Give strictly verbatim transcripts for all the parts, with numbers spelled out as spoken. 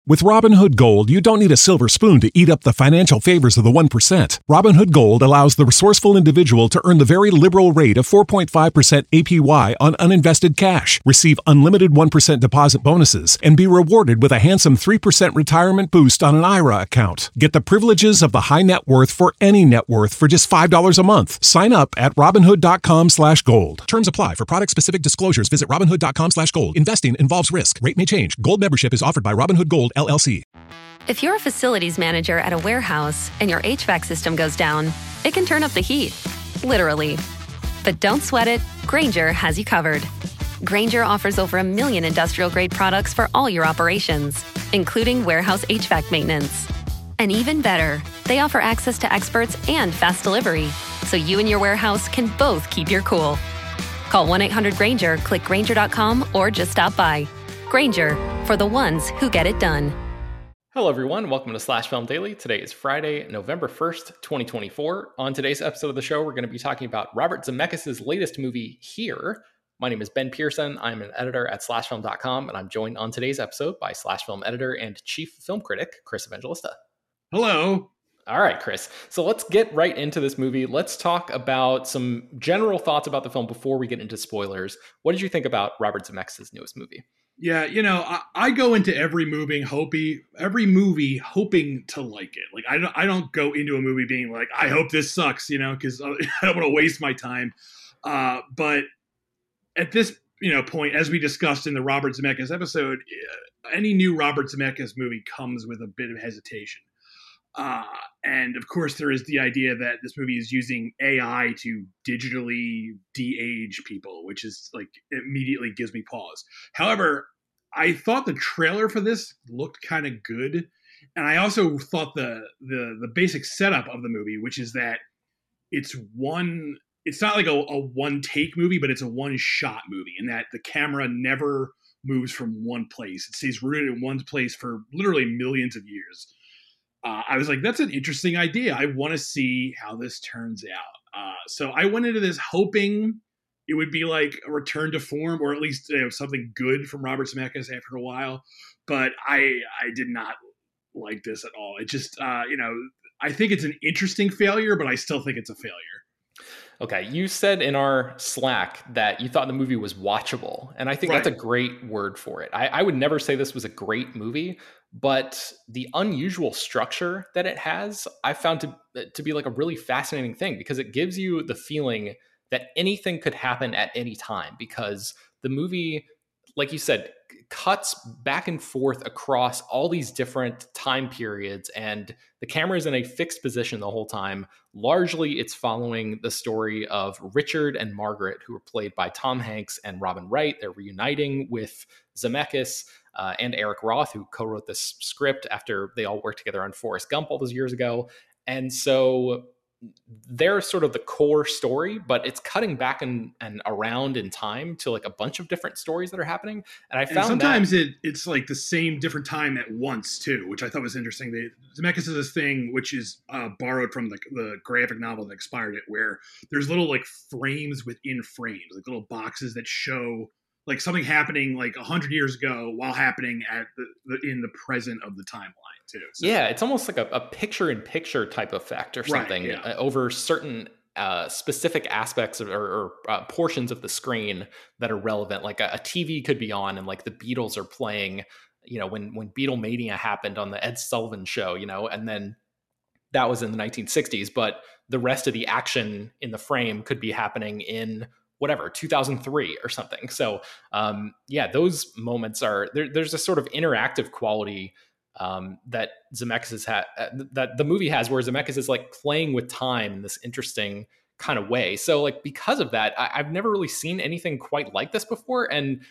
With Robinhood Gold, you don't need a silver spoon to eat up the financial favors of the one percent. Robinhood Gold allows the resourceful individual to earn the very liberal rate of four point five percent A P Y on uninvested cash, receive unlimited one percent deposit bonuses, and be rewarded with a handsome three percent retirement boost on an I R A account. Get the privileges of the high net worth for any net worth for just five dollars a month. Sign up at Robinhood.com slash gold. Terms apply. For product-specific disclosures, visit Robinhood.com slash gold. Investing involves risk. Rate may change. Gold membership is offered by Robinhood Gold, L L C. If you're a facilities manager at a warehouse and your H V A C system goes down, it can turn up the heat, literally. But don't sweat it, Grainger has you covered. Grainger offers over a million industrial-grade products for all your operations, including warehouse H V A C maintenance. And even better, they offer access to experts and fast delivery, so you and your warehouse can both keep your cool. Call one eight hundred Grainger, click Grainger dot com, or just stop by. Grainger, for the ones who get it done. Hello everyone, welcome to Slash Film Daily. Today is Friday, November first, twenty twenty-four. On today's episode of the show, we're going to be talking about Robert Zemeckis' latest movie, Here. My name is Ben Pearson. I'm an editor at slash film dot com, and I'm joined on today's episode by Slash Film editor and chief film critic, Chris Evangelista. Hello. All right, Chris. So let's get right into this movie. Let's talk about some general thoughts about the film before we get into spoilers. What did you think about Robert Zemeckis' newest movie? Yeah, you know, I, I go into every movie hoping, every movie hoping to like it. Like I don't, I don't go into a movie being like, I hope this sucks, you know, because I don't want to waste my time. Uh, but at this, you know, point, as we discussed in the Robert Zemeckis episode, any new Robert Zemeckis movie comes with a bit of hesitation. Uh, and of course, there is the idea that this movie is using A I to digitally de-age people, which is like immediately gives me pause. However, I thought the trailer for this looked kind of good, and I also thought the the the basic setup of the movie, which is that it's one, it's not like a, a one take movie, but it's a one shot movie, and that the camera never moves from one place; it stays rooted in one place for literally millions of years. Uh, I was like, that's an interesting idea. I want to see how this turns out. Uh, so I went into this hoping it would be like a return to form, or at least you know, something good from Robert Zemeckis after a while. But I I did not like this at all. It just, uh, you know, I think it's an interesting failure, but I still think it's a failure. Okay, you said in our Slack that you thought the movie was watchable, and I think right. That's a great word for it. I, I would never say this was a great movie, but the unusual structure that it has, I found to to be like a really fascinating thing because it gives you the feeling that anything could happen at any time because the movie, like you said, cuts back and forth across all these different time periods, and the camera is in a fixed position the whole time. Largely, it's following the story of Richard and Margaret, who were played by Tom Hanks and Robin Wright. They're reuniting with Zemeckis uh, and Eric Roth, who co-wrote this script after they all worked together on Forrest Gump all those years ago. And so they're sort of the core story, but it's cutting back and, and around in time to like a bunch of different stories that are happening. And I found and sometimes that, it it's like the same different time at once too, which I thought was interesting. They, Zemeckis has this thing which is uh, borrowed from the, the graphic novel that inspired it, where there's little like frames within frames, like little boxes that show like something happening like a hundred years ago while happening at the, the in the present of the timeline too. So, yeah, it's almost like a, a picture-in-picture type effect or something right, yeah. uh, over certain uh, specific aspects of, or, or uh, portions of the screen that are relevant. Like a, a T V could be on, and like the Beatles are playing. You know, when when Beatlemania happened on the Ed Sullivan Show, you know, and then that was in the nineteen sixties, but the rest of the action in the frame could be happening in whatever, two thousand three or something. So um, yeah, those moments are, there, there's a sort of interactive quality um, that Zemeckis has had, uh, that the movie has, where Zemeckis is like playing with time in this interesting kind of way. So like, because of that, I, I've never really seen anything quite like this before. And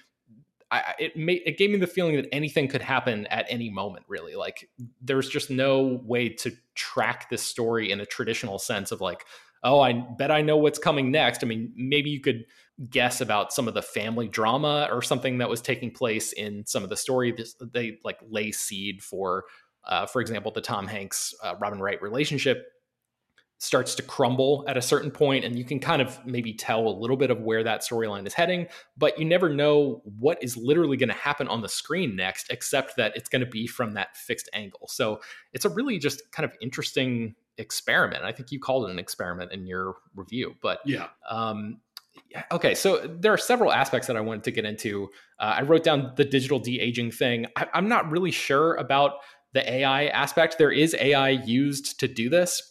I, it made, it gave me the feeling that anything could happen at any moment, really. Like there's just no way to track this story in a traditional sense of like, oh, I bet I know what's coming next. I mean, maybe you could guess about some of the family drama or something that was taking place in some of the story. This, they like lay seed for, uh, for example, the Tom Hanks, uh, Robin Wright relationship. starts to crumble at a certain point, and you can kind of maybe tell a little bit of where that storyline is heading, but you never know what is literally going to happen on the screen next, except that it's going to be from that fixed angle. So it's a really just kind of interesting experiment. I think you called it an experiment in your review, but yeah. Um, okay, so there are several aspects that I wanted to get into. Uh, I wrote down the digital de-aging thing. I, I'm not really sure about the A I aspect. There is A I used to do this.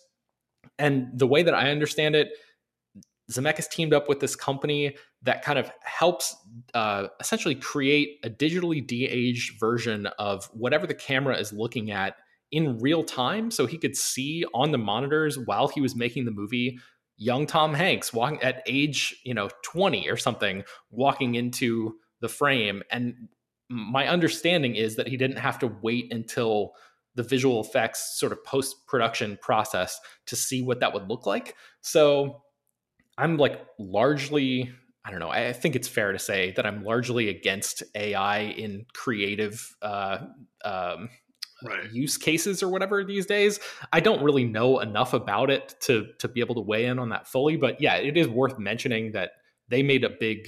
And the way that I understand it, Zemeckis teamed up with this company that kind of helps uh, essentially create a digitally de-aged version of whatever the camera is looking at in real time. So he could see on the monitors while he was making the movie, young Tom Hanks walking at age, you know, twenty or something, walking into the frame. And my understanding is that he didn't have to wait until the visual effects sort of post-production process to see what that would look like. So I'm like largely, I don't know, I think it's fair to say that I'm largely against A I in creative uh, um, right. use cases or whatever these days. I don't really know enough about it to, to be able to weigh in on that fully, but yeah, it is worth mentioning that they made a big,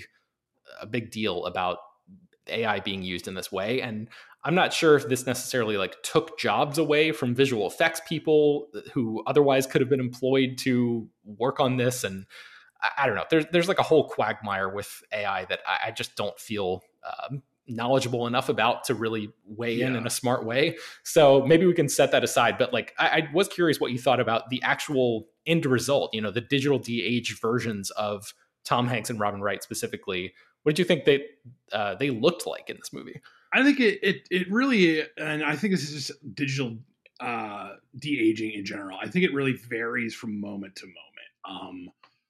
a big deal about A I being used in this way. And I'm not sure if this necessarily like took jobs away from visual effects people who otherwise could have been employed to work on this. And I, I don't know, there's, there's like a whole quagmire with A I that I, I just don't feel um, knowledgeable enough about to really weigh yeah. in in a smart way. So maybe we can set that aside. But like, I, I was curious what you thought about the actual end result, you know, the digital de-aged versions of Tom Hanks and Robin Wright specifically. What did you think they uh, they looked like in this movie? I think it, it it really, and I think this is just digital uh, de-aging in general. I think it really varies from moment to moment. Um,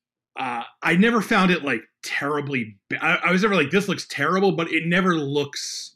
uh, I never found it like terribly. I, I was never like, this looks terrible, but it never looks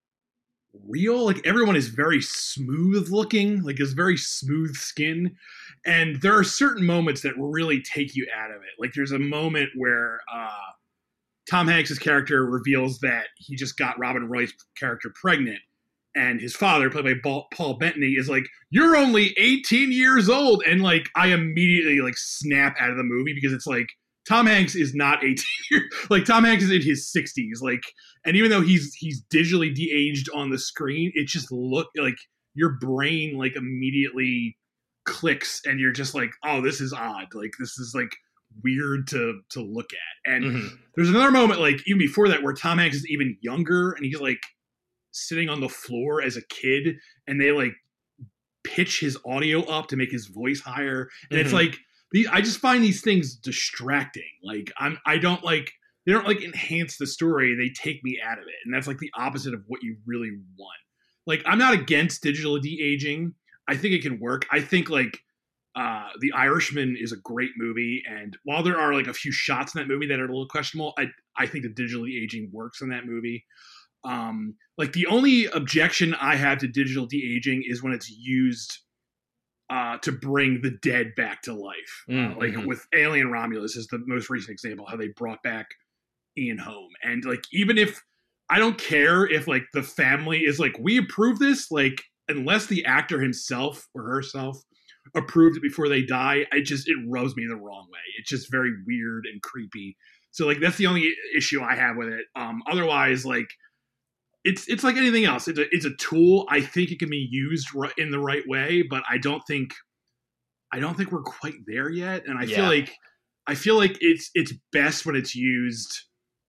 real. Like everyone is very smooth looking, like it's very smooth skin. And there are certain moments that really take you out of it. Like there's a moment where uh, Tom Hanks' character reveals that he just got Robin Wright's character pregnant, and his father, played by Paul Bettany, is like, "You're only eighteen years old," and like I immediately like snap out of the movie because it's like Tom Hanks is not eighteen years, like Tom Hanks is in his sixties, like, and even though he's he's digitally de-aged on the screen, it just look like your brain like immediately clicks, and you're just like, "Oh, this is odd. Like this is like." weird to to look at." And mm-hmm. there's another moment like even before that where Tom Hanks is even younger and he's like sitting on the floor as a kid and they like pitch his audio up to make his voice higher, and mm-hmm. it's like the, I just find these things distracting. Like I'm I don't like they don't like enhance the story, they take me out of it, and that's like the opposite of what you really want. Like I'm not against digital de-aging. I think it can work. I think like Uh, The Irishman is a great movie, and while there are like a few shots in that movie that are a little questionable, I I think the digital de-aging works in that movie. Um, like the only objection I have to digital de-aging is when it's used uh, to bring the dead back to life. Mm-hmm. Uh, like with Alien Romulus is the most recent example, how they brought back Ian Holm. And like even if I don't care if like the family is like, we approve this, like unless the actor himself or herself approved it before they die, I just it rubs me the wrong way. It's just very weird and creepy. So like that's the only issue I have with it. Um, otherwise, like it's it's like anything else. It's a it's a tool. I think it can be used r- in the right way, but I don't think I don't think we're quite there yet. And I yeah. feel like I feel like it's it's best when it's used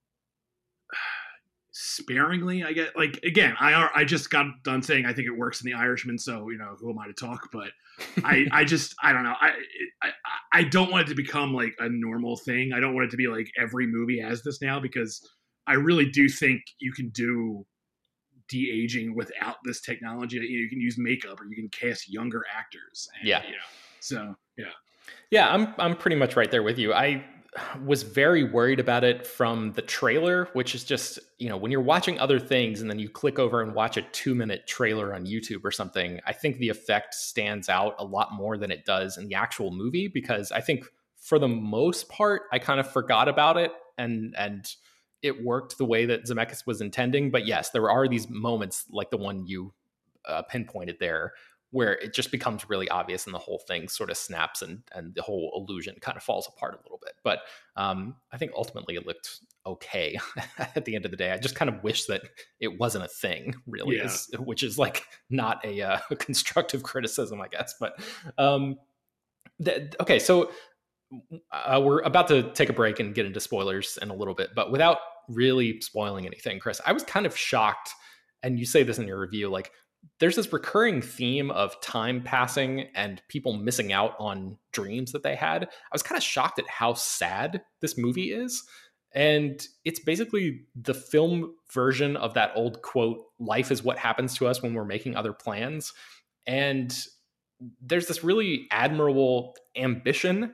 sparingly. I get like again, I I just got done saying I think it works in The Irishman, so you know who am I to talk? But I I just I don't know. I, I I don't want it to become like a normal thing. I don't want it to be like every movie has this now, because I really do think you can do de-aging without this technology. You know, you can use makeup or you can cast younger actors. And, yeah. You know, so yeah. Yeah, I'm I'm pretty much right there with you. I was very worried about it from the trailer, which is just, you know, when you're watching other things and then you click over and watch a two minute trailer on YouTube or something, I think the effect stands out a lot more than it does in the actual movie, because I think for the most part, I kind of forgot about it and, and it worked the way that Zemeckis was intending. But yes, there are these moments like the one you uh, pinpointed there where it just becomes really obvious and the whole thing sort of snaps and and the whole illusion kind of falls apart a little bit. But um, I think ultimately it looked okay at the end of the day. I just kind of wish that it wasn't a thing, really, Yeah. is, which is like not a, uh, a constructive criticism, I guess. But um, th- okay, so uh, we're about to take a break and get into spoilers in a little bit, but without really spoiling anything, Chris, I was kind of shocked, and you say this in your review, like, there's this recurring theme of time passing and people missing out on dreams that they had. I was kind of shocked at how sad this movie is. And it's basically the film version of that old quote, life is what happens to us when we're making other plans. And there's this really admirable ambition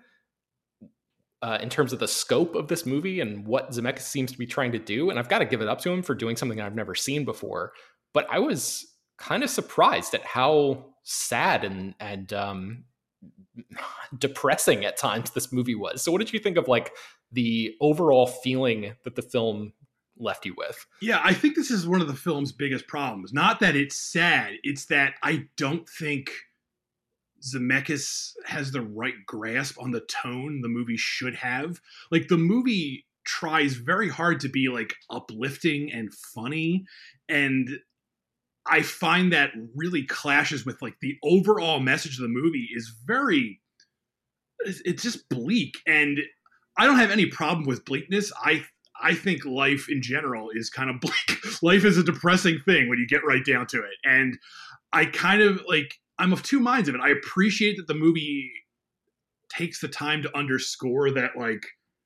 uh, in terms of the scope of this movie and what Zemeckis seems to be trying to do. And I've got to give it up to him for doing something I've never seen before. But I was kind of surprised at how sad and and um, depressing at times this movie was. So what did you think of like the overall feeling that the film left you with? Yeah, I think this is one of the film's biggest problems. Not that it's sad, it's that I don't think Zemeckis has the right grasp on the tone the movie should have. Like, the movie tries very hard to be like uplifting and funny, and I find that really clashes with like the overall message of the movie is very, it's just bleak. And I don't have any problem with bleakness. I I think life in general is kind of bleak. Life is a depressing thing when you get right down to it. And I kind of like, I'm of two minds of it. I appreciate that the movie takes the time to underscore that like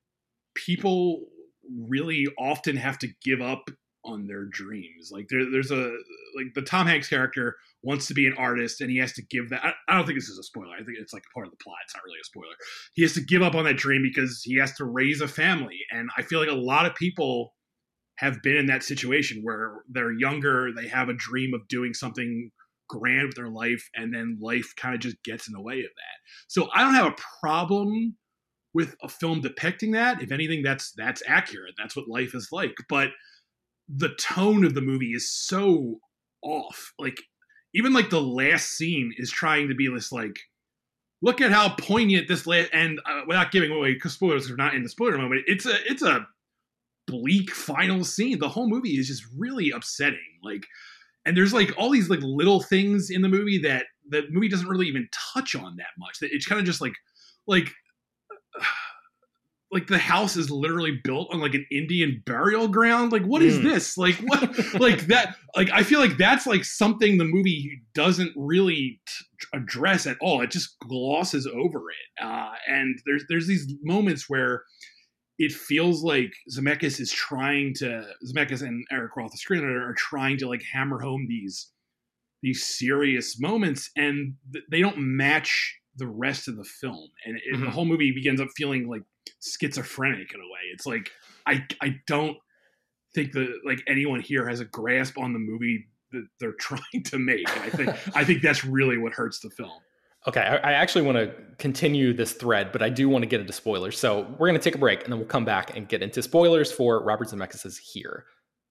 people really often have to give up on their dreams. Like there, there's a like the Tom Hanks character wants to be an artist and he has to give that. I, I don't think this is a spoiler. I think it's like part of the plot. It's not really a spoiler. He has to give up on that dream because he has to raise a family. And I feel like a lot of people have been in that situation where they're younger, they have a dream of doing something grand with their life, and then life kind of just gets in the way of that. So I don't have a problem with a film depicting that. If anything, that's that's accurate. That's what life is like. But the tone of the movie is so off. Like, even like the last scene is trying to be this like, look at how poignant this last, and uh, without giving away, because spoilers are not in the spoiler moment, it's a it's a bleak final scene. The whole movie is just really upsetting. Like, and there's like all these like little things in the movie that the movie doesn't really even touch on that much. It's kind of just like like. Uh, like the house is literally built on like an Indian burial ground. Like, what is mm. this? Like what, like that, like, I feel like that's like something the movie doesn't really t- address at all. It just glosses over it. Uh, and there's, there's these moments where it feels like Zemeckis is trying to, Zemeckis and Eric Roth, the screenwriter, are trying to like hammer home these, these serious moments, and th- they don't match the rest of the film. And it, mm-hmm. the whole movie begins up feeling like schizophrenic in a way. It's like I I don't think that like anyone here has a grasp on the movie that they're trying to make. And I think I think that's really what hurts the film. Okay, I, I actually want to continue this thread, but I do want to get into spoilers. So we're going to take a break, and then we'll come back and get into spoilers for Robert Zemeckis' Here.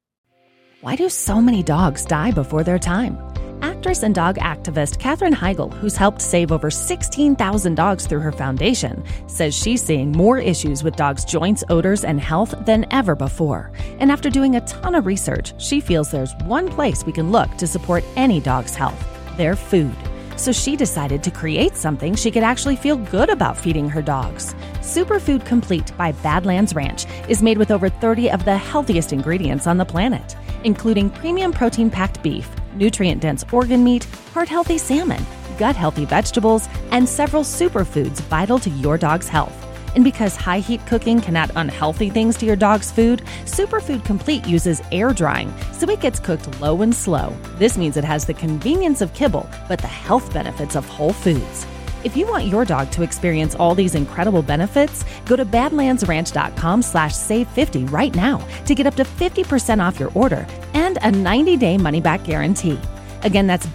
Why do so many dogs die before their time? Actress and dog activist Katherine Heigl, who's helped save over sixteen thousand dogs through her foundation, says she's seeing more issues with dogs' joints, odors, and health than ever before. And after doing a ton of research, she feels there's one place we can look to support any dog's health: their food. So she decided to create something she could actually feel good about feeding her dogs. Superfood Complete by Badlands Ranch is made with over thirty of the healthiest ingredients on the planet, including premium protein-packed beef, nutrient-dense organ meat, heart-healthy salmon, gut-healthy vegetables, and several superfoods vital to your dog's health. And because high-heat cooking can add unhealthy things to your dog's food, Superfood Complete uses air drying, so it gets cooked low and slow. This means it has the convenience of kibble, but the health benefits of whole foods. If you want your dog to experience all these incredible benefits, go to badlandsranch.com slash save 50 right now to get up to fifty percent off your order and a ninety-day money-back guarantee. Again, that's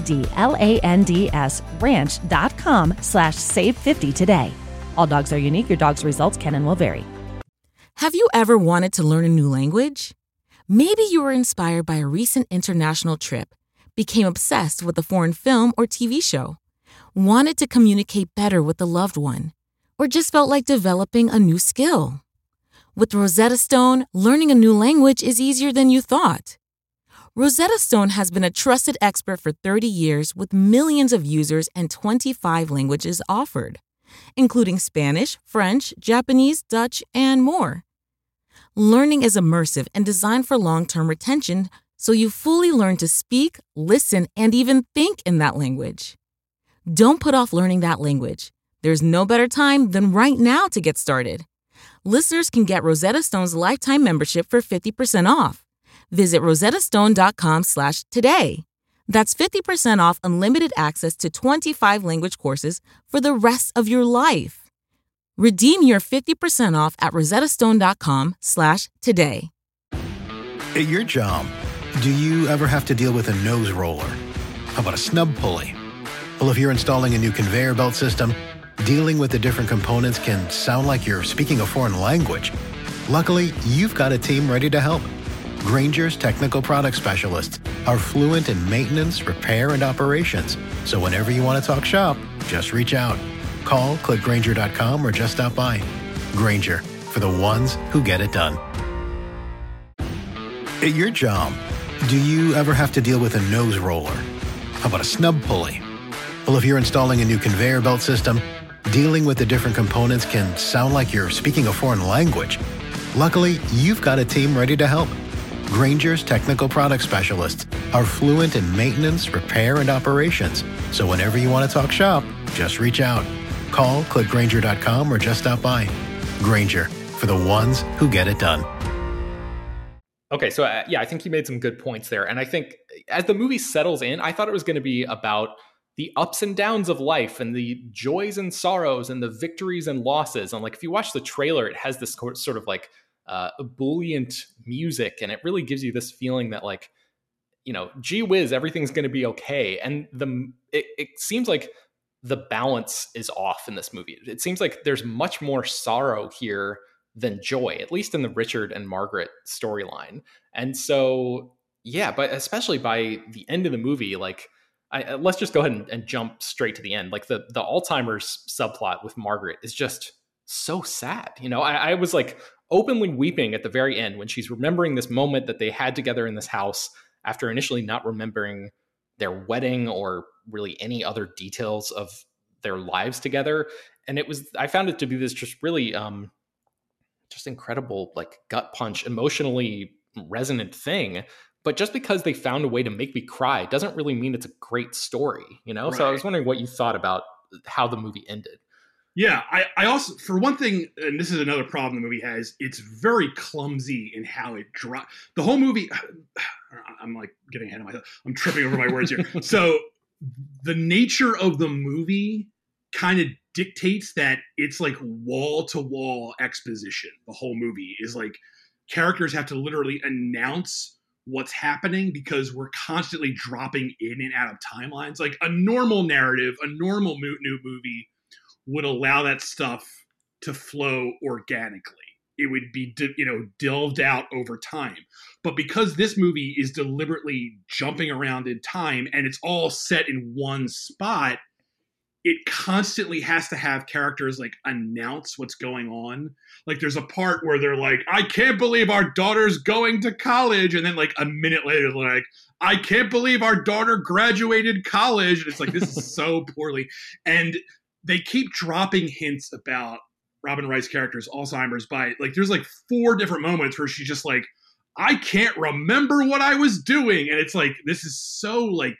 B-A-D-L-A-N-D-S ranch.com slash save 50 today. All dogs are unique. Your dog's results can and will vary. Have you ever wanted to learn a new language? Maybe you were inspired by a recent international trip, became obsessed with a foreign film or T V show, wanted to communicate better with a loved one, or just felt like developing a new skill. With Rosetta Stone, learning a new language is easier than you thought. Rosetta Stone has been a trusted expert for thirty years with millions of users and twenty-five languages offered, including Spanish, French, Japanese, Dutch, and more. Learning is immersive and designed for long-term retention, so you fully learn to speak, listen, and even think in that language. Don't put off learning that language. There's no better time than right now to get started. Listeners can get Rosetta Stone's lifetime membership for fifty percent off. Visit rosettastone.com slash today. That's fifty percent off unlimited access to twenty-five language courses for the rest of your life. Redeem your fifty percent off at rosettastone.com slash today. At your job, do you ever have to deal with a nose roller? How about a snub pulley? Well, if you're installing a new conveyor belt system, dealing with the different components can sound like you're speaking a foreign language. Luckily, you've got a team ready to help. Grainger's technical product specialists are fluent in maintenance, repair, and operations. So whenever you want to talk shop, just reach out. Call, click Grainger dot com, or just stop by. Grainger, for the ones who get it done. At your job, do you ever have to deal with a nose roller? How about a snub pulley? Well, if you're installing a new conveyor belt system, dealing with the different components can sound like you're speaking a foreign language. Luckily, you've got a team ready to help. Grainger's technical product specialists are fluent in maintenance, repair, and operations. So whenever you want to talk shop, just reach out. Call, click Grainger dot com, or just stop by. Grainger, for the ones who get it done. Okay, so uh, yeah, I think you made some good points there. And I think as the movie settles in, I thought it was going to be about the ups and downs of life and the joys and sorrows and the victories and losses. And like, if you watch the trailer, it has this sort of like uh, ebullient music, and it really gives you this feeling that like, you know, gee whiz, everything's going to be okay. And the it, it seems like the balance is off in this movie. It seems like there's much more sorrow here than joy, at least in the Richard and Margaret storyline. And so, yeah, but especially by the end of the movie, like, I, let's just go ahead and, and jump straight to the end. Like the, the Alzheimer's subplot with Margaret is just so sad. You know, I, I was like openly weeping at the very end when she's remembering this moment that they had together in this house after initially not remembering their wedding or really any other details of their lives together. And it was, I found it to be this just really, um, just incredible, like gut punch, emotionally resonant thing. But just because they found a way to make me cry doesn't really mean it's a great story, you know? Right. So I was wondering what you thought about how the movie ended. Yeah, I, I also, for one thing, and this is another problem the movie has, it's very clumsy in how it drops. The whole movie, I'm like getting ahead of myself. I'm tripping over my words here. So the nature of the movie kind of dictates that it's like wall-to-wall exposition. The whole movie is like characters have to literally announce what's happening because we're constantly dropping in and out of timelines. Like a normal narrative, a normal new movie would allow that stuff to flow organically. It would be, you know, delved out over time. But because this movie is deliberately jumping around in time and it's all set in one spot, it constantly has to have characters like announce what's going on. Like there's a part where they're like, I can't believe our daughter's going to college. And then like a minute later, they're like, I can't believe our daughter graduated college. And it's like, this is so poorly. And they keep dropping hints about Robin Wright's character's Alzheimer's by like, there's like four different moments where she's just like, I can't remember what I was doing. And it's like, this is so like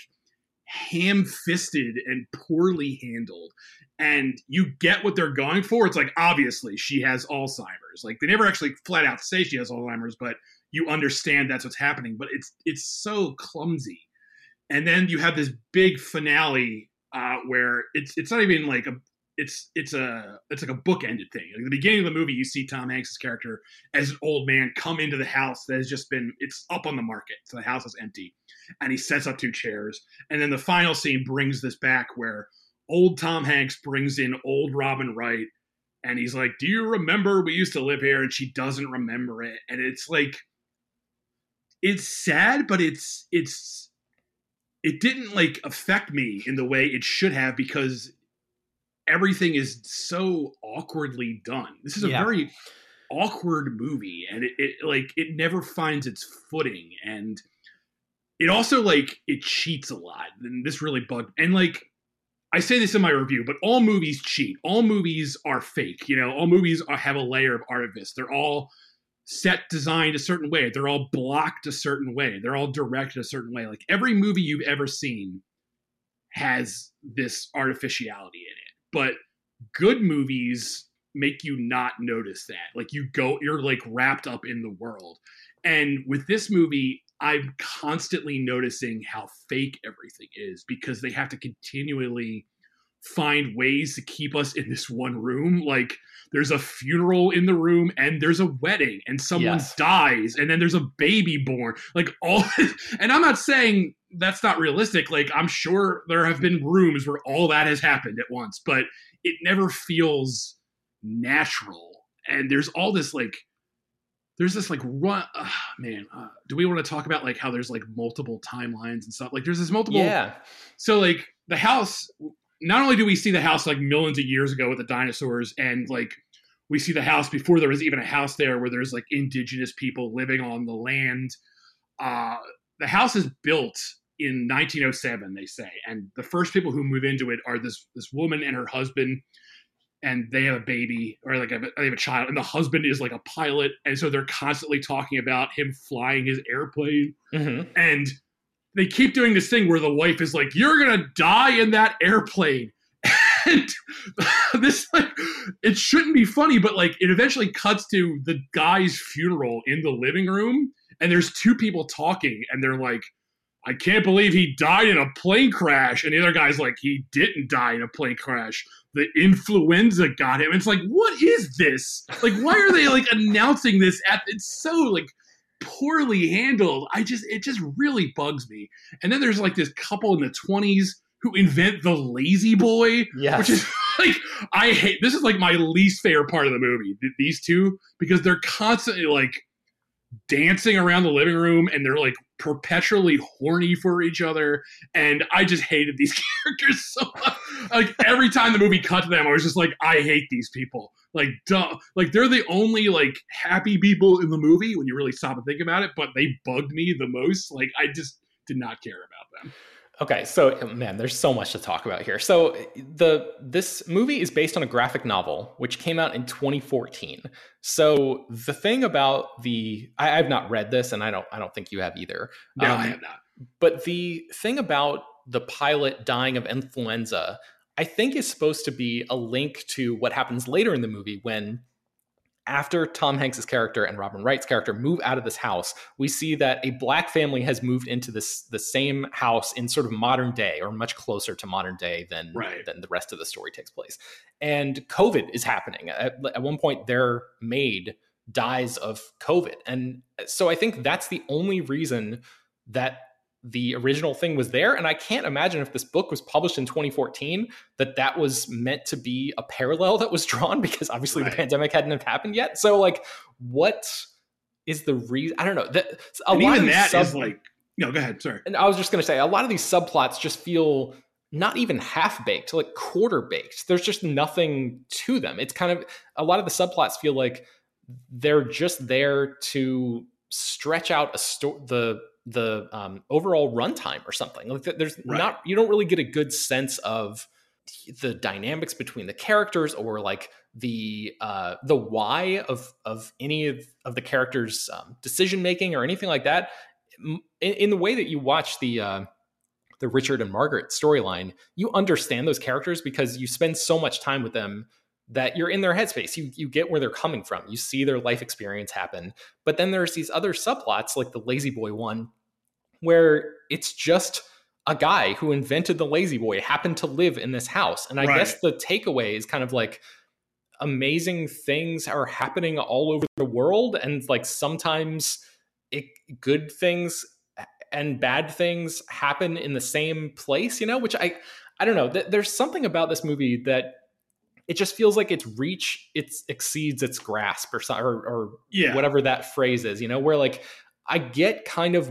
ham-fisted and poorly handled. And you get what they're going for. It's like, obviously she has Alzheimer's. Like they never actually flat out say she has Alzheimer's, but you understand that's what's happening. But it's, it's so clumsy. And then you have this big finale Uh, where it's it's not even like a it's it's a it's like a bookended thing. Like at the beginning of the movie, you see Tom Hanks' character as an old man come into the house that has just been it's up on the market, so the house is empty, and he sets up two chairs. And then the final scene brings this back where old Tom Hanks brings in old Robin Wright, and he's like, "Do you remember we used to live here?" And she doesn't remember it, and it's like it's sad, but it's it's. it didn't like affect me in the way it should have because everything is so awkwardly done. This is a Yeah. very awkward movie, and it, it like it never finds its footing, and it also like it cheats a lot, and this really bugged. And like I say this in my review, but all movies cheat. All movies are fake. You know, all movies are, have a layer of artifice. They're all set designed a certain way. They're all blocked a certain way. They're all directed a certain way. Like every movie you've ever seen has this artificiality in it. But good movies make you not notice that. Like you go, you're like wrapped up in the world. And with this movie, I'm constantly noticing how fake everything is because they have to continually find ways to keep us in this one room. Like there's a funeral in the room and there's a wedding and someone Yes. dies and then there's a baby born. Like all this, and I'm not saying that's not realistic. Like I'm sure there have been rooms where all that has happened at once, but it never feels natural. And there's all this like there's this like run uh, man uh, do we want to talk about like how there's like multiple timelines and stuff? Like there's this multiple Yeah. so like the house, not only do we see the house like millions of years ago with the dinosaurs, and like we see the house before there was even a house there where there's like indigenous people living on the land. Uh the house is built in nineteen oh seven, they say, and the first people who move into it are this this woman and her husband, and they have a baby, or like a, they have a child, and the husband is like a pilot, and so they're constantly talking about him flying his airplane, Mm-hmm. and they keep doing this thing where the wife is like, "You're gonna die in that airplane," and this like it shouldn't be funny, but like it eventually cuts to the guy's funeral in the living room, and there's two people talking, and they're like, "I can't believe he died in a plane crash," and the other guy's like, "He didn't die in a plane crash. The influenza got him." It's like, what is this? Like, why are they like announcing this? At it's so like poorly handled. I just it just really bugs me. And then there's like this couple in the twenties who invent the lazy boy, Yes. which is like I hate. This is like my least favorite part of the movie. th- These two, because they're constantly like dancing around the living room and they're like perpetually horny for each other, and I just hated these characters so much. Like every time the movie cut to them, I was just like, I hate these people. Like duh. Like they're the only like happy people in the movie when you really stop and think about it, but they bugged me the most. Like I just did not care about them. Okay, so man, there's so much to talk about here. So the this movie is based on a graphic novel which came out in twenty fourteen. So the thing about the I, I've not read this, and I don't I don't think you have either. No, Um, I have not. But the thing about the pilot dying of influenza, I think is supposed to be a link to what happens later in the movie when, after Tom Hanks's character and Robin Wright's character move out of this house, we see that a black family has moved into this the same house in sort of modern day, or much closer to modern day than, Right. than the rest of the story takes place. And COVID is happening. At, at one point, their maid dies of COVID. And so I think that's the only reason that the original thing was there. And I can't imagine if this book was published in twenty fourteen that that was meant to be a parallel that was drawn, because obviously Right. the pandemic hadn't have happened yet. So like, what is the reason? I don't know. That, a And lot even of these that sub- is like no. Go ahead. Sorry. and I was just going to say, a lot of these subplots just feel not even half baked, like quarter baked. There's just nothing to them. It's kind of, a lot of the subplots feel like they're just there to stretch out a sto- the the um, overall runtime or something. Like th- there's Right. not, you don't really get a good sense of the dynamics between the characters, or like the uh, the why of of any of, of the characters' um, decision making or anything like that. In, in the way that you watch the uh, the Richard and Margaret storyline, you understand those characters because you spend so much time with them that you're in their headspace. You you get where they're coming from. You see their life experience happen. But then there's these other subplots, like the Lazy Boy one, where it's just a guy who invented the Lazy Boy happened to live in this house. And I Right. guess the takeaway is kind of like, amazing things are happening all over the world, and like sometimes it, good things and bad things happen in the same place, you know, which I I don't know. Th- there's something about this movie that it just feels like its reach it's exceeds its grasp, or so, or, or Yeah. whatever that phrase is, you know, where like I get kind of what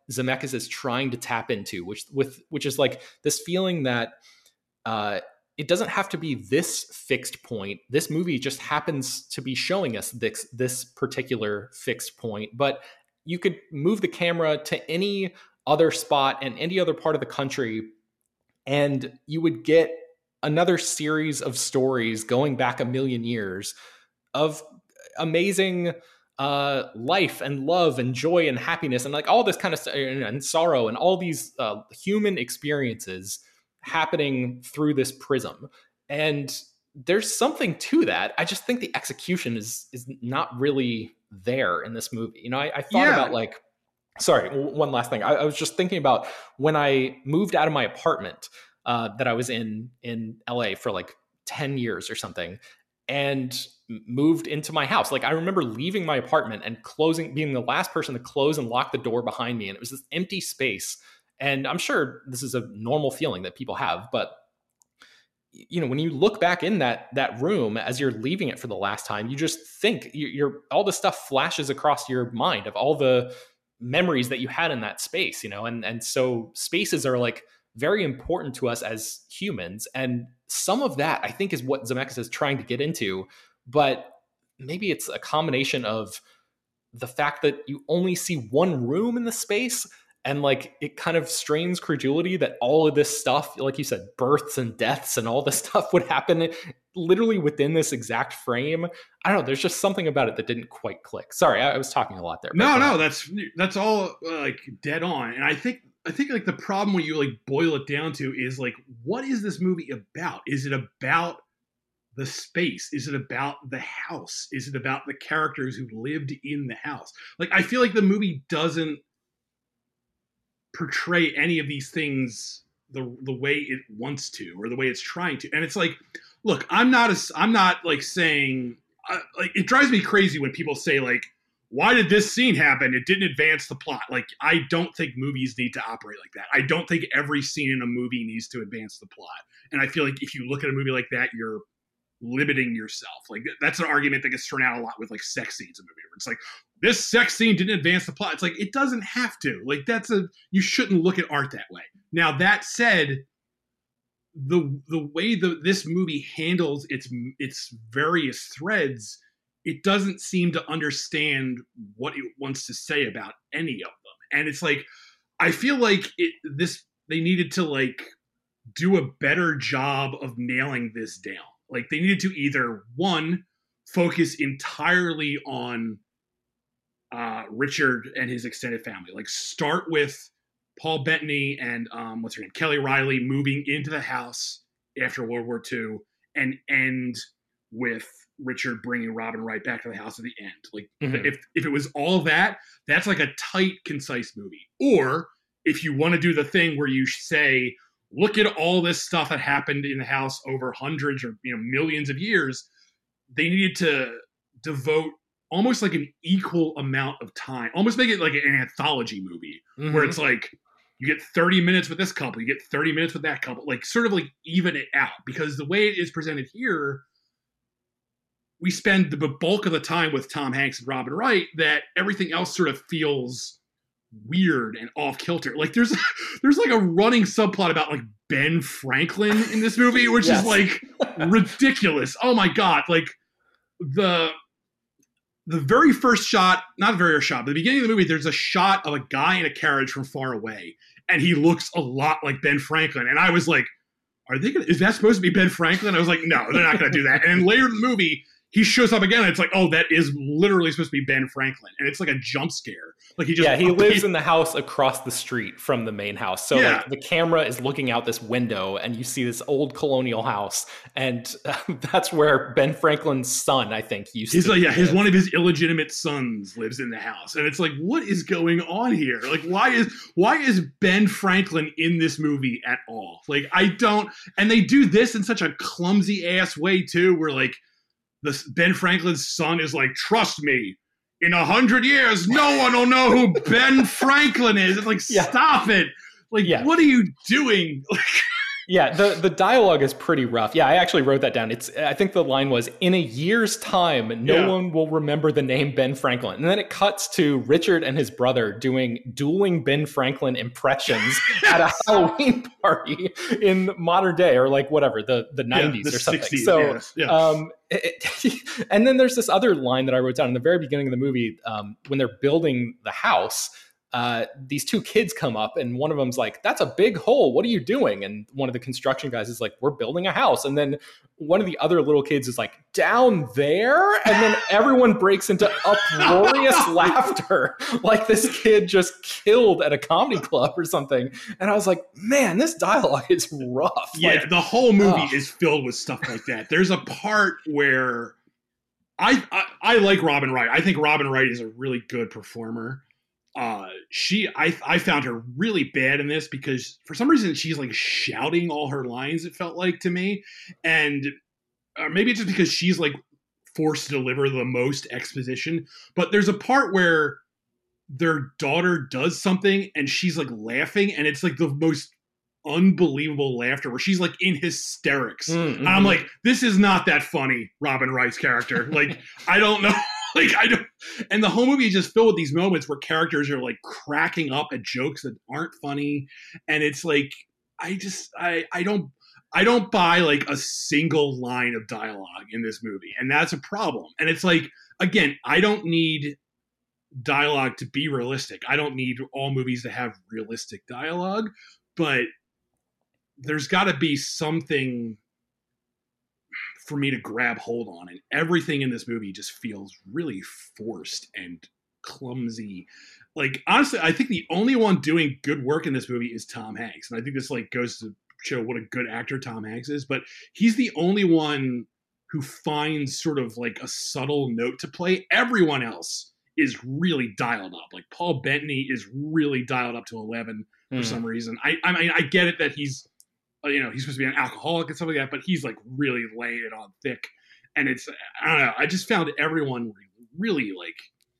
Zemeckis is trying to tap into, which with which is like this feeling that uh, it doesn't have to be this fixed point. This movie just happens to be showing us this this particular fixed point, but you could move the camera to any other spot in any other part of the country, and you would get another series of stories going back a million years of amazing uh, life and love and joy and happiness and like all this kind of stuff and sorrow and all these uh, human experiences happening through this prism. And there's something to that. I just think the execution is is not really there in this movie. You know, I, I thought Yeah. about like, sorry, w- one last thing. I, I was just thinking about when I moved out of my apartment uh, that I was in in L A for like ten years or something, and moved into my house. Like I remember leaving my apartment and closing, being the last person to close and lock the door behind me. And it was this empty space. And I'm sure this is a normal feeling that people have, but you know, when you look back in that that room as you're leaving it for the last time, you just think you- you're all the stuff flashes across your mind of all the memories that you had in that space, you know, and and so spaces are like very important to us as humans, and some of that I think is what Zemeckis is trying to get into, but maybe it's a combination of the fact that you only see one room in the space. And like, it kind of strains credulity that all of this stuff, like you said, births and deaths and all this stuff would happen literally within this exact frame. I don't know. There's just something about it that didn't quite click. Sorry, I, I was talking a lot there. No, no, that's that's all uh, like dead on. And I think I think like the problem when you like boil it down to is like, what is this movie about? Is it about the space? Is it about the house? Is it about the characters who lived in the house? Like, I feel like the movie doesn't portray any of these things the the way it wants to, or the way it's trying to. And it's like, look, I'm not a, I'm not like saying uh, like, it drives me crazy when people say like, why did this scene happen? It didn't advance the plot. Like, I don't think movies need to operate like that. I don't think every scene in a movie needs to advance the plot. And I feel like if you look at a movie like that, you're limiting yourself. Like, that's an argument that gets thrown out a lot with like sex scenes in movies, where it's like, this sex scene didn't advance the plot. It's like, it doesn't have to. Like, that's a, you shouldn't look at art that way. Now, that said, the the way the this movie handles its its various threads, it doesn't seem to understand what it wants to say about any of them. And it's like, I feel like it this they needed to like do a better job of nailing this down. Like, they needed to either, one, focus entirely on uh, Richard and his extended family. Like, start with Paul Bettany and um, what's her name, Kelly Riley, moving into the house after World War Two, and end with Richard bringing Robin right back to the house at the end. Like, mm-hmm. if if it was all that, that's like a tight, concise movie. Or if you want to do the thing where you say, look at all this stuff that happened in the house over hundreds or, you know, millions of years, they needed to devote almost like an equal amount of time, almost make it like an anthology movie, mm-hmm. where it's like, you get thirty minutes with this couple, you get thirty minutes with that couple, like sort of like even it out. Because the way it is presented here, we spend the bulk of the time with Tom Hanks and Robin Wright, that everything else sort of feels weird and off kilter. Like, there's there's like a running subplot about like Ben Franklin in this movie, which yes. is like ridiculous. Oh my God. Like, the the very first shot, not the very first shot, but the beginning of the movie, there's a shot of a guy in a carriage from far away, and he looks a lot like Ben Franklin. And I was like, are they gonna, is that supposed to be Ben Franklin? I was like, no, they're not gonna do that. And then later in the movie, he shows up again, and it's like, oh, that is literally supposed to be Ben Franklin. And it's like a jump scare. Like, he just Yeah, he lives in the house across the street from the main house. So yeah. like, the camera is looking out this window, and you see this old colonial house. And uh, that's where Ben Franklin's son, I think, used He's to like, yeah, live. his one of his illegitimate sons lives in the house. And it's like, what is going on here? Like, why is why is Ben Franklin in this movie at all? Like, I don't, and they do this in such a clumsy ass way too, where like, the Ben Franklin's son is like, trust me, in a hundred years, no one will know who Ben Franklin is. It's like, yeah. stop it. Like, yeah. what are you doing? Like, Yeah, the, the dialogue is pretty rough. Yeah, I actually wrote that down. It's I think the line was, in a year's time, no Yeah. one will remember the name Ben Franklin. And then it cuts to Richard and his brother doing dueling Ben Franklin impressions at a Halloween party in modern day, or like whatever, the, the nineties the or something. sixties, So, yes, yeah. um, it, it- and then there's this other line that I wrote down in the very beginning of the movie, um, when they're building the house. Uh, these two kids come up and one of them's like, that's a big hole. What are you doing? And one of the construction guys is like, we're building a house. And then one of the other little kids is like, down there? And then everyone breaks into uproarious laughter, like this kid just killed at a comedy club or something. And I was like, man, this dialogue is rough. Yeah, Like, the whole movie ugh. is filled with stuff like that. There's a part where I, I I like Robin Wright. I think Robin Wright is a really good performer. Uh, she I I found her really bad in this because for some reason she's like shouting all her lines. It felt like to me, and uh, maybe it's just because she's like forced to deliver the most exposition. But there's a part where their daughter does something and she's like laughing, and it's like the most unbelievable laughter where she's like in hysterics. Mm-hmm. And I'm like, this is not that funny, Robin Wright's character. Like, I don't know. Like, I don't. And the whole movie is just filled with these moments where characters are like cracking up at jokes that aren't funny. And it's like, I just, I, I don't, I don't buy like a single line of dialogue in this movie. And that's a problem. And it's like, again, I don't need dialogue to be realistic. I don't need all movies to have realistic dialogue, but there's got to be something for me to grab hold on. And everything in this movie just feels really forced and clumsy. Like, honestly, I think the only one doing good work in this movie is Tom Hanks. And I think this like goes to show what a good actor Tom Hanks is, but he's the only one who finds sort of like a subtle note to play. Everyone else is really dialed up. Like Paul Bettany is really dialed up to eleven for Mm. some reason. I, I mean, I get it that he's, you know, he's supposed to be an alcoholic and stuff like that, but he's like really laying it on thick. And it's, I don't know, I just found everyone really like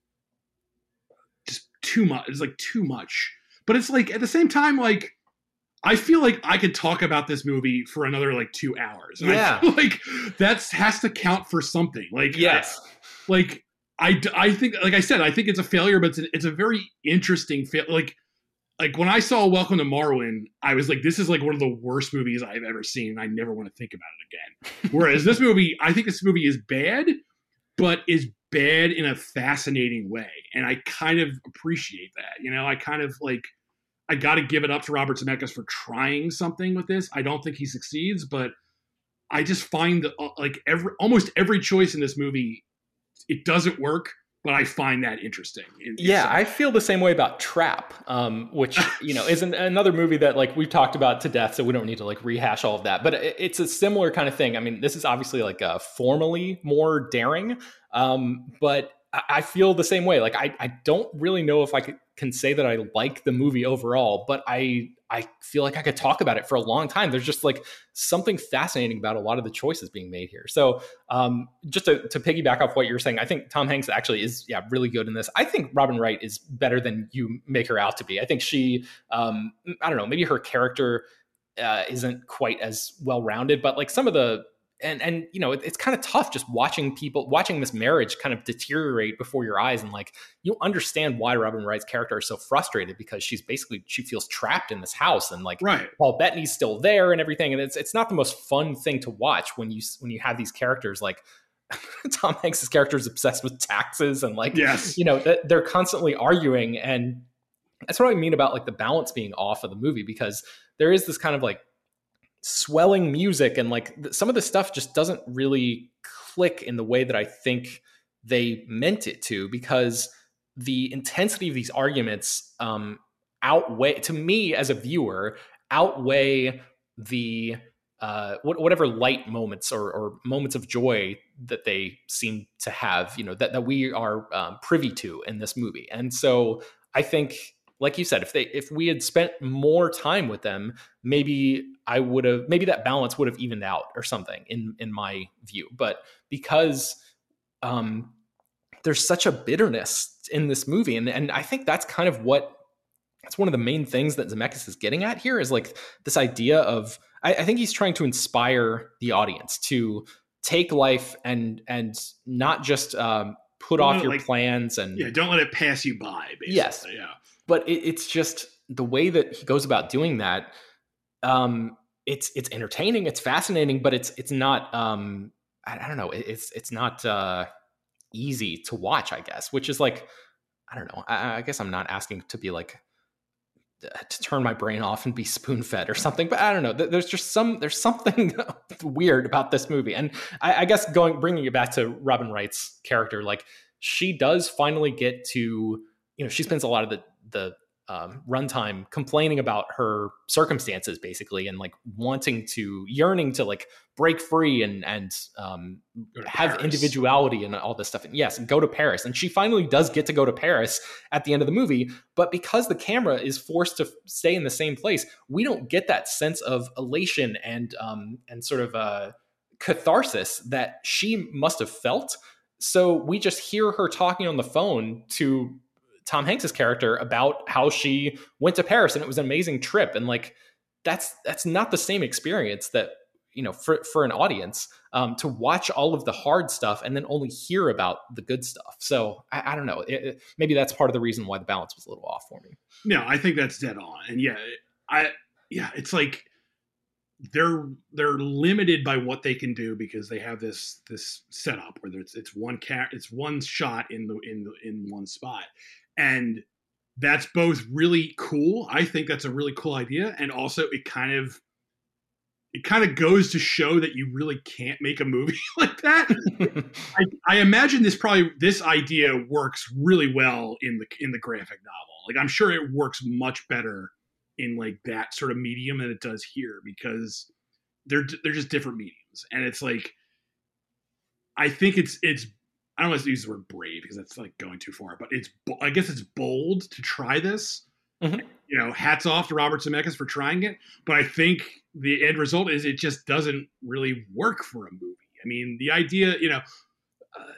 just too much. It's like too much. But it's like at the same time, like I feel like I could talk about this movie for another like two hours. And Yeah. I feel like that has to count for something. Like, Yes. like I, I think, like I said, I think it's a failure, but it's a, it's a very interesting fail. Like, like when I saw Welcome to Marwen, I was like, this is like one of the worst movies I've ever seen. And I never want to think about it again. Whereas this movie, I think this movie is bad, but is bad in a fascinating way. And I kind of appreciate that. You know, I kind of like, I got to give it up to Robert Zemeckis for trying something with this. I don't think he succeeds, but I just find that uh, like every, almost every choice in this movie, it doesn't work, but I find that interesting. In, Yeah, in I feel the same way about Trap, um, which, you know, is an, another movie that like we've talked about to death, so we don't need to like rehash all of that. But it, it's a similar kind of thing. I mean, this is obviously like uh, formally more daring, um, but I, I feel the same way. Like I, I don't really know if I could, can say that I like the movie overall, but I I feel like I could talk about it for a long time. There's just like something fascinating about a lot of the choices being made here. So um, just to, to piggyback off what you're saying, I think Tom Hanks actually is yeah really good in this. I think Robin Wright is better than you make her out to be. I think she, um, I don't know, maybe her character uh, isn't quite as well-rounded, but like some of the, and, and you know, it, it's kind of tough just watching people, watching this marriage kind of deteriorate before your eyes. And like, you understand why Robin Wright's character is so frustrated because she's basically, she feels trapped in this house and like Right. Paul Bettany's still there and everything. And it's, it's not the most fun thing to watch when you, when you have these characters like Tom Hanks's character is obsessed with taxes and like, Yes. you know, that they're constantly arguing. And that's what I mean about like the balance being off of the movie, because there is this kind of like swelling music and like th- some of the stuff just doesn't really click in the way that I think they meant it to, because the intensity of these arguments um, outweigh, to me as a viewer, outweigh the uh, wh- whatever light moments or, or moments of joy that they seem to have, you know, that, that we are um, privy to in this movie. And so I think, like you said, if they if we had spent more time with them, maybe I would have, maybe that balance would have evened out or something in in my view. But because um, there's such a bitterness in this movie, and and I think that's kind of what that's one of the main things that Zemeckis is getting at here is like this idea of, I, I think he's trying to inspire the audience to take life and, and not just um, put don't off your like, plans and yeah, don't let it pass you by. Basically. Yes. Yeah. But it, it's just the way that he goes about doing that. Um, it's, it's entertaining. It's fascinating, but it's, it's not, um, I, I don't know. It, it's, it's not uh, easy to watch, I guess, which is like, I don't know. I, I guess I'm not asking to be like, to turn my brain off and be spoon fed or something, but I don't know. There's just some, there's something weird about this movie. And I, I guess going, bringing it back to Robin Wright's character, like she does finally get to, you know, she spends a lot of the, the um, runtime complaining about her circumstances basically. And like wanting to, yearning to like break free and, and um, have Paris. individuality and all this stuff. And yes, go to Paris. And she finally does get to go to Paris at the end of the movie. But because the camera is forced to stay in the same place, we don't get that sense of elation and, um, and sort of uh, catharsis that she must have felt. So we just hear her talking on the phone to Tom Hanks's character about how she went to Paris and it was an amazing trip. And like, that's, that's not the same experience that, you know, for, for an audience um, to watch all of the hard stuff and then only hear about the good stuff. So I, I don't know, it, it, maybe that's part of the reason why the balance was a little off for me. No, I think that's dead on. And yeah, I, yeah, it's like they're, they're limited by what they can do because they have this, this setup where it's, it's one cat, it's one shot in the, in the, in one spot. And that's both really cool. I think that's a really cool idea. And also it kind of, it kind of goes to show that you really can't make a movie like that. I, I imagine this probably, this idea works really well in the, in the graphic novel. Like I'm sure it works much better in like that sort of medium than it does here because they're, they're just different mediums. And it's like, I think it's, it's, I don't want to use the word brave because that's like going too far, but it's, I guess it's bold to try this. Mm-hmm. You know, hats off to Robert Zemeckis for trying it. But I think the end result is it just doesn't really work for a movie. I mean, the idea, you know, uh,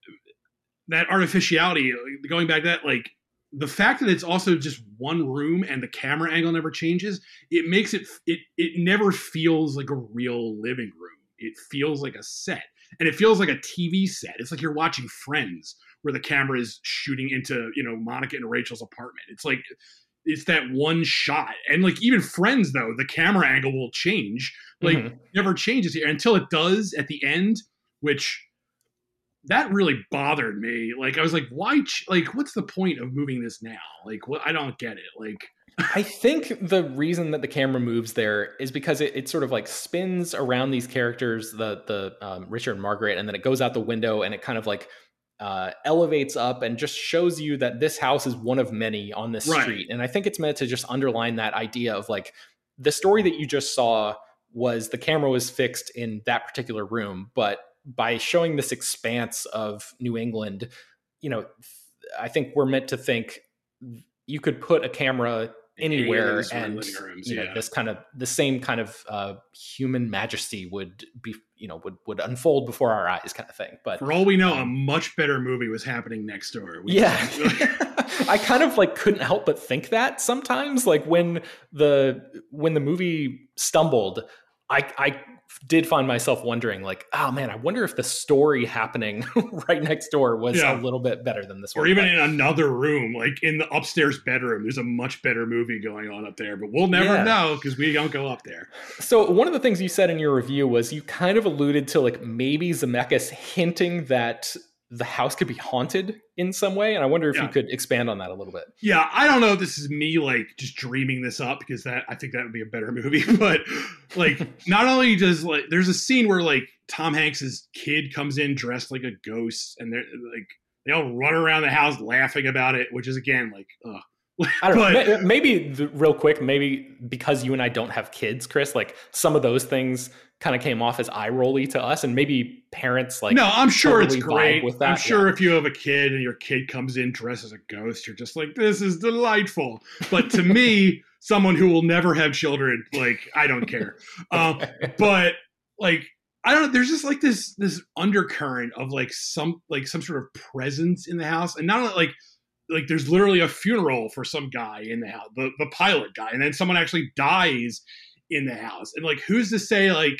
that artificiality, going back to that, like the fact that it's also just one room and the camera angle never changes, it makes it, it, it never feels like a real living room. It feels like a set. And it feels like a T V set. It's like you're watching Friends where the camera is shooting into, you know, Monica and Rachel's apartment. It's like, it's that one shot. And like even Friends though, the camera angle will change. Like mm-hmm. never changes here until it does at the end, which that really bothered me. Like I was like, why, ch- like, what's the point of moving this now? Like what, I don't get it. Like, I think the reason that the camera moves there is because it, it sort of like spins around these characters, the the um, Richard and Margaret, and then it goes out the window and it kind of like uh, elevates up and just shows you that this house is one of many on this right. street. And I think it's meant to just underline that idea of like the story that you just saw was the camera was fixed in that particular room, but by showing this expanse of New England, you know, I think we're meant to think you could put a camera anywhere and rooms, you know yeah. this kind of the same kind of uh human majesty would be you know would would unfold before our eyes kind of thing. But for all we know, um, a much better movie was happening next door. We yeah I kind of like couldn't help but think that sometimes, like when the when the movie stumbled, I I did find myself wondering like, oh man, I wonder if the story happening right next door was yeah. a little bit better than this or one. Or even in another room, like in the upstairs bedroom, there's a much better movie going on up there, but we'll never yeah. know because we don't go up there. So one of the things you said in your review was you kind of alluded to like maybe Zemeckis hinting that the house could be haunted in some way. And I wonder if yeah. you could expand on that a little bit. Yeah. I don't know if this is me like just dreaming this up because that, I think that would be a better movie, but like not only does like, there's a scene where like Tom Hanks's kid comes in dressed like a ghost and they're like, they all run around the house laughing about it, which is again, like, ugh. I don't but, know. Maybe the, real quick, maybe because you and I don't have kids, Chris, like some of those things kind of came off as eye rolly to us, and maybe parents like. No, I'm sure totally it's great. With that. I'm sure yeah. if you have a kid and your kid comes in dressed as a ghost, you're just like, this is delightful. But to me, someone who will never have children, like I don't care. Um, but like I don't know. There's just like this this undercurrent of like some like some sort of presence in the house, and not only like. like there's literally a funeral for some guy in the house, the, the pilot guy, and then someone actually dies in the house. And like, who's to say, like,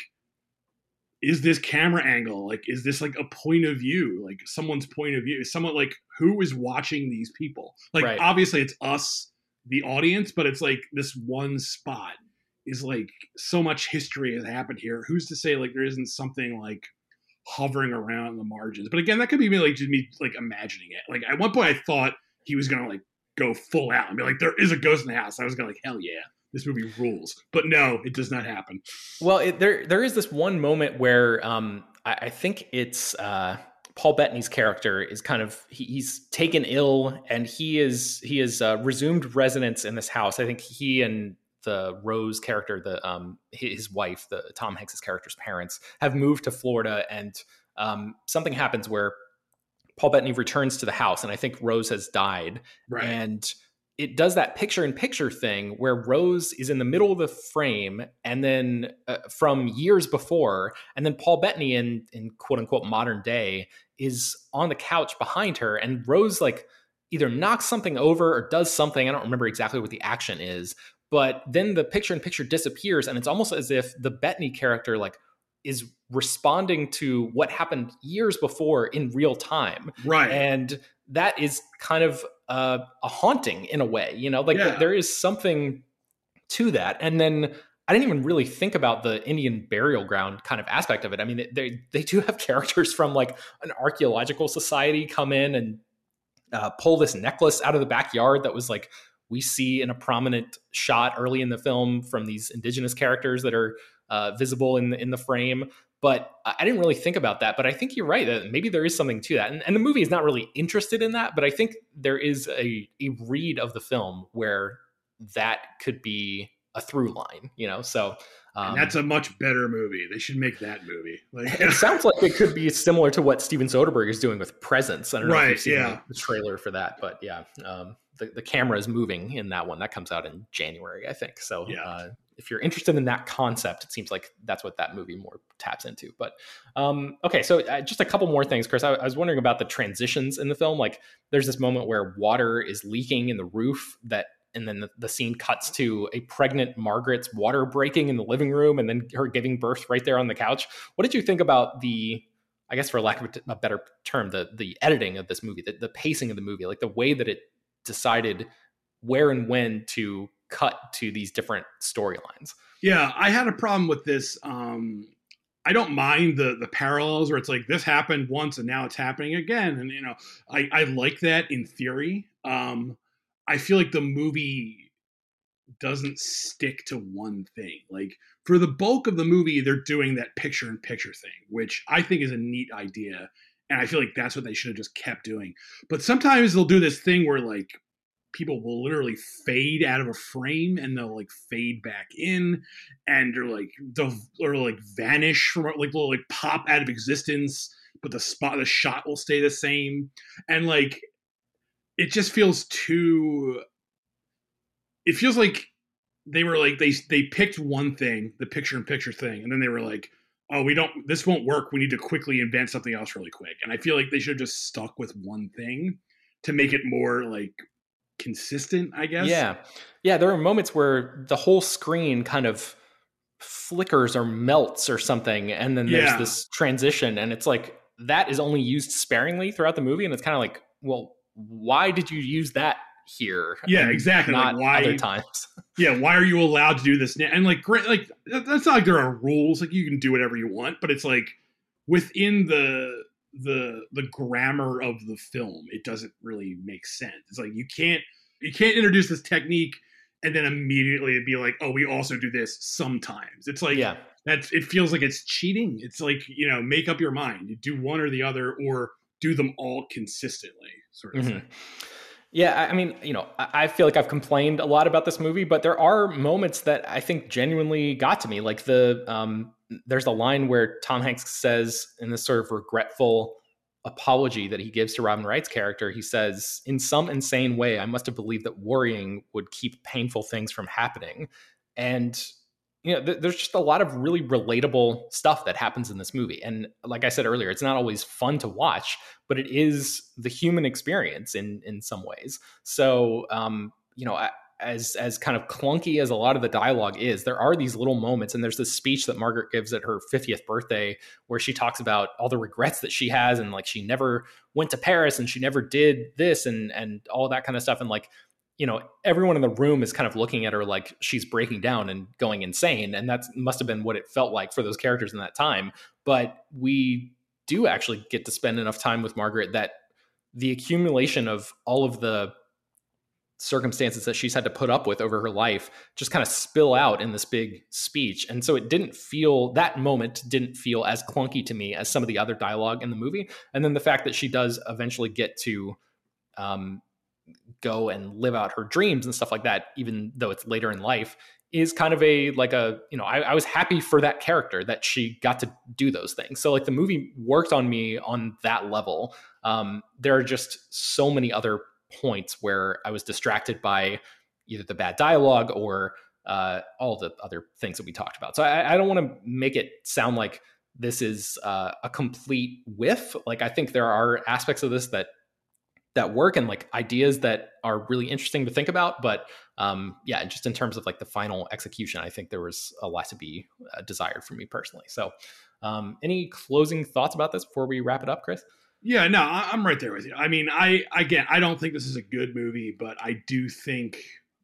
is this camera angle, like, is this like a point of view, like someone's point of view? Is someone like, who is watching these people? Like, right. Obviously it's us, the audience, but it's like this one spot is like so much history has happened here. Who's to say like there isn't something like hovering around the margins? But again, that could be me like just me like imagining it. Like at one point I thought he was gonna like go full out and be like, there is a ghost in the house. I was gonna like, hell yeah, this movie rules. But no, it does not happen. Well, it, there there is this one moment where um, I, I think it's uh, Paul Bettany's character is kind of he, he's taken ill and he is he is uh, resumed residence in this house. I think he and the Rose character, the um, his wife, the Tom Hanks's character's parents, have moved to Florida, and um, something happens where Paul Bettany returns to the house, and I think Rose has died. Right. And it does that picture-in-picture thing where Rose is in the middle of the frame, and then uh, from years before, and then Paul Bettany in in quote-unquote modern day is on the couch behind her, and Rose like either knocks something over or does something. I don't remember exactly what the action is, but then the picture-in-picture disappears, and it's almost as if the Bettany character like is responding to what happened years before in real time. Right. And that is kind of uh, a haunting in a way, you know, like yeah. th- there is something to that. And then I didn't even really think about the Indian burial ground kind of aspect of it. I mean, they they do have characters from like an archaeological society come in and uh, pull this necklace out of the backyard that was like, we see in a prominent shot early in the film from these indigenous characters that are uh, visible in the, in the frame. But I didn't really think about that. But I think you're right that maybe there is something to that. And, and the movie is not really interested in that. But I think there is a, a read of the film where that could be a through line, you know? So um, and that's a much better movie. They should make that movie. Like, it sounds like it could be similar to what Steven Soderbergh is doing with Presence. I don't know right, if you've seen yeah. the trailer for that, but yeah. Um, The, the camera is moving in that one. That comes out in January, I think. So yeah. uh, if you're interested in that concept, it seems like that's what that movie more taps into. But um, okay, so uh, just a couple more things, Chris. I, I was wondering about the transitions in the film. Like there's this moment where water is leaking in the roof that, and then the, the scene cuts to a pregnant Margaret's water breaking in the living room and then her giving birth right there on the couch. What did you think about the, I guess for lack of a better term, the the editing of this movie, the, the pacing of the movie, like the way that it decided where and when to cut to these different storylines? Yeah, I had a problem with this. Um, I don't mind the the parallels where it's like this happened once and now it's happening again. And, you know, I, I like that in theory. Um, I feel like the movie doesn't stick to one thing. Like for the bulk of the movie, they're doing that picture in picture thing, which I think is a neat idea. And I feel like that's what they should have just kept doing. But sometimes they'll do this thing where like people will literally fade out of a frame and they'll like fade back in, and they're like they'll or like vanish from like they'll like pop out of existence, but the spot the shot will stay the same. And like it just feels too it feels like they were like they they picked one thing, the picture in picture thing, and then they were like, oh, we don't, this won't work. We need to quickly invent something else really quick. And I feel like they should have just stuck with one thing to make it more like consistent, I guess. Yeah. Yeah. There are moments where the whole screen kind of flickers or melts or something. And then there's yeah. this transition, and it's like, that is only used sparingly throughout the movie. And it's kind of like, well, why did you use that here? Yeah, exactly. Not like why, other times. Yeah, why are you allowed to do this now? And like, great, like that's not like there are rules. Like you can do whatever you want, but it's like within the the the grammar of the film, it doesn't really make sense. It's like you can't you can't introduce this technique and then immediately be like, oh, we also do this sometimes. It's like yeah. that's it feels like it's cheating. It's like, you know, make up your mind. You do one or the other, or do them all consistently, sort of mm-hmm. thing. Yeah, I mean, you know, I feel like I've complained a lot about this movie, but there are moments that I think genuinely got to me. Like the, um, there's a line where Tom Hanks says in this sort of regretful apology that he gives to Robin Wright's character, he says, in some insane way, I must have believed that worrying would keep painful things from happening. And you know, th- there's just a lot of really relatable stuff that happens in this movie. And like I said earlier, it's not always fun to watch, but it is the human experience in, in some ways. So, um, you know, I, as, as kind of clunky as a lot of the dialogue is, there are these little moments. And there's this speech that Margaret gives at her fiftieth birthday, where she talks about all the regrets that she has. And like, she never went to Paris and she never did this and, and all that kind of stuff. And like, you know, everyone in the room is kind of looking at her like she's breaking down and going insane. And that must have been what it felt like for those characters in that time. But we do actually get to spend enough time with Margaret that the accumulation of all of the circumstances that she's had to put up with over her life just kind of spill out in this big speech. And so it didn't feel, that moment didn't feel as clunky to me as some of the other dialogue in the movie. And then the fact that she does eventually get to, um, go and live out her dreams and stuff like that, even though it's later in life, is kind of a, like a, you know, I, I was happy for that character that she got to do those things. So like the movie worked on me on that level. Um, there are just so many other points where I was distracted by either the bad dialogue or uh, all the other things that we talked about. So I, I don't want to make it sound like this is uh, a complete whiff. Like, I think there are aspects of this that that work and like ideas that are really interesting to think about. But um, yeah, just in terms of like the final execution, I think there was a lot to be uh, desired for me personally. So um, any closing thoughts about this before we wrap it up, Chris? Yeah, no, I- I'm right there with you. I mean, I, again, I don't think this is a good movie, but I do think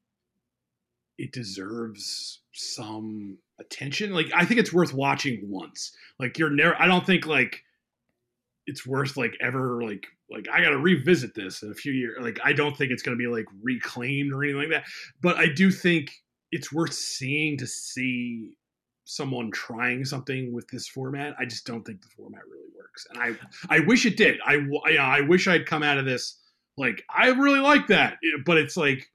it deserves some attention. Like, I think it's worth watching once. Like, you're never, I don't think like it's worth like ever like, like I got to revisit this in a few years. Like, I don't think it's going to be like reclaimed or anything like that. But I do think it's worth seeing to see someone trying something with this format. I just don't think the format really works. And I, I wish it did. I, I, I wish I'd come out of this like, I really like that. But it's like,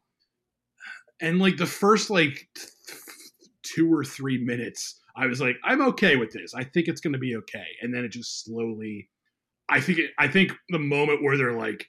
and like the first like two or three minutes, I was like, I'm okay with this. I think it's going to be okay. And then it just slowly, I think it, I think the moment where they're like,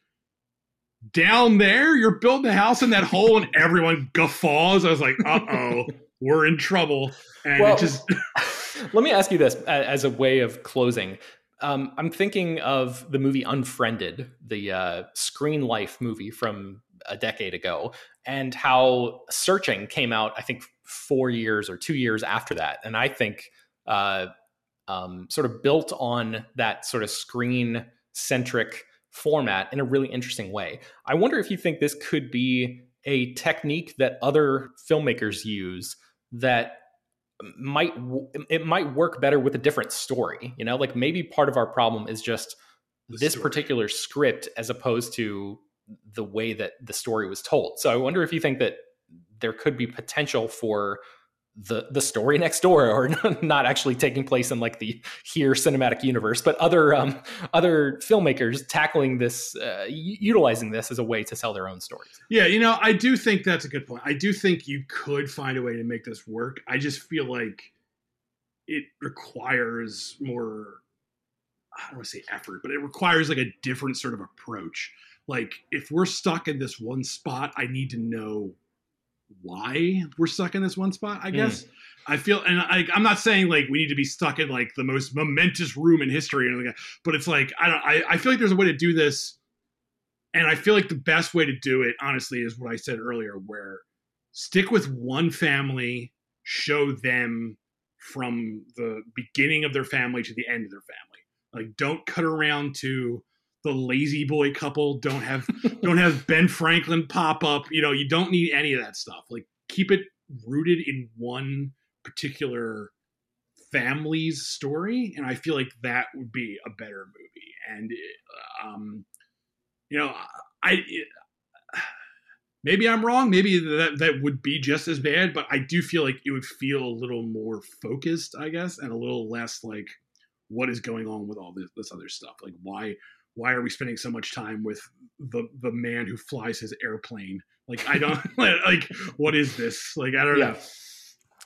down there, you're building a house in that hole, and everyone guffaws. I was like, uh-oh, we're in trouble. And well, it just... let me ask you this as a way of closing. Um, I'm thinking of the movie Unfriended, the uh, Screen Life movie from a decade ago, and how Searching came out, I think, four years or two years after that. And I think... Uh, Um, sort of built on that sort of screen-centric format in a really interesting way. I wonder if you think this could be a technique that other filmmakers use that might it might work better with a different story. You know, like maybe part of our problem is just the this story. particular script as opposed to the way that the story was told. So I wonder if you think that there could be potential for the the story next door, or not actually taking place in like the here cinematic universe, but other um other filmmakers tackling this, uh, utilizing this as a way to tell their own stories. Yeah, you know, I do think that's a good point. I do think you could find a way to make this work. I just feel like it requires more, I don't want to say effort, but it requires like a different sort of approach. Like, if we're stuck in this one spot, I need to know why we're stuck in this one spot, I guess. Mm. I feel, and I, I'm not saying like we need to be stuck in like the most momentous room in history or anything like that, but it's like, I don't, I, I feel like there's a way to do this. And I feel like the best way to do it, honestly, is what I said earlier, where stick with one family, show them from the beginning of their family to the end of their family. Like, don't cut around to the lazy boy couple. Don't have don't have Ben Franklin pop up. You know, you don't need any of that stuff. Like, keep it rooted in one particular family's story, and I feel like that would be a better movie. And um, you know, I it, maybe I'm wrong. Maybe that that would be just as bad, but I do feel like it would feel a little more focused, I guess, and a little less like, what is going on with all this, this other stuff? Like, why? Why are we spending so much time with the the man who flies his airplane? Like, I don't like, what is this? Like, I don't yeah. know.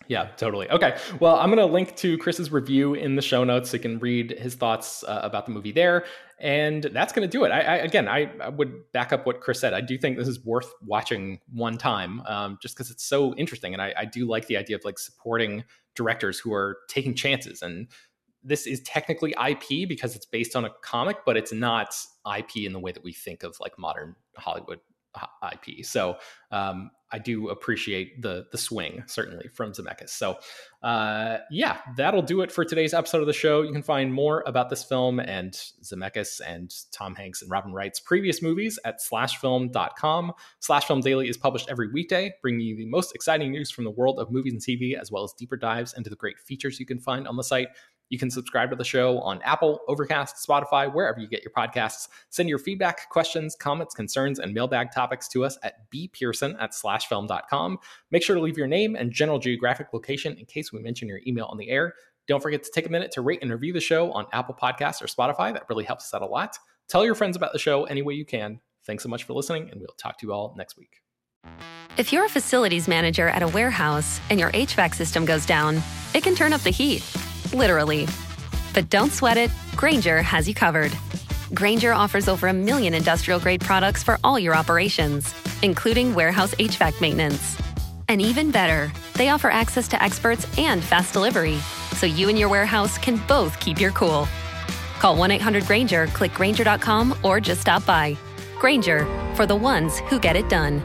Yeah, totally. Okay. Well, I'm going to link to Chris's review in the show notes so you can read his thoughts uh, about the movie there. And that's going to do it. I, I again, I, I would back up what Chris said. I do think this is worth watching one time, um, just because it's so interesting. And I, I do like the idea of like supporting directors who are taking chances. And this is technically I P because it's based on a comic, but it's not I P in the way that we think of like modern Hollywood I P. So um, I do appreciate the the swing, certainly, from Zemeckis. So uh, yeah, that'll do it for today's episode of the show. You can find more about this film and Zemeckis and Tom Hanks and Robin Wright's previous movies at slash film dot com. Slash Film Daily is published every weekday, bringing you the most exciting news from the world of movies and T V, as well as deeper dives into the great features you can find on the site. You can subscribe to the show on Apple, Overcast, Spotify, wherever you get your podcasts. Send your feedback, questions, comments, concerns, and mailbag topics to us at bpearson at slash film dot com. Make sure to leave your name and general geographic location in case we mention your email on the air. Don't forget to take a minute to rate and review the show on Apple Podcasts or Spotify. That really helps us out a lot. Tell your friends about the show any way you can. Thanks so much for listening, and we'll talk to you all next week. If you're a facilities manager at a warehouse and your H V A C system goes down, it can turn up the heat. Literally. But don't sweat it. Grainger has you covered. Grainger offers over a million industrial-grade products for all your operations, including warehouse H V A C maintenance. And even better, they offer access to experts and fast delivery, so you and your warehouse can both keep your cool. Call one eight hundred Grainger, click Grainger dot com, or just stop by. Grainger, for the ones who get it done.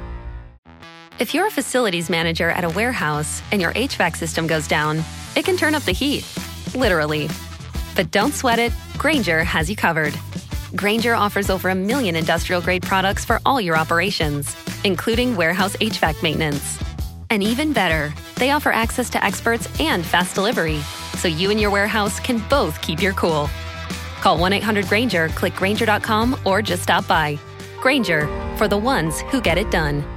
If you're a facilities manager at a warehouse and your H V A C system goes down, it can turn up the heat. Literally. But don't sweat it. Grainger has you covered. Grainger offers over a million industrial-grade products for all your operations, including warehouse H V A C maintenance. And even better, they offer access to experts and fast delivery, so you and your warehouse can both keep your cool. Call one eight hundred Grainger, click Grainger dot com, or just stop by. Grainger, for the ones who get it done.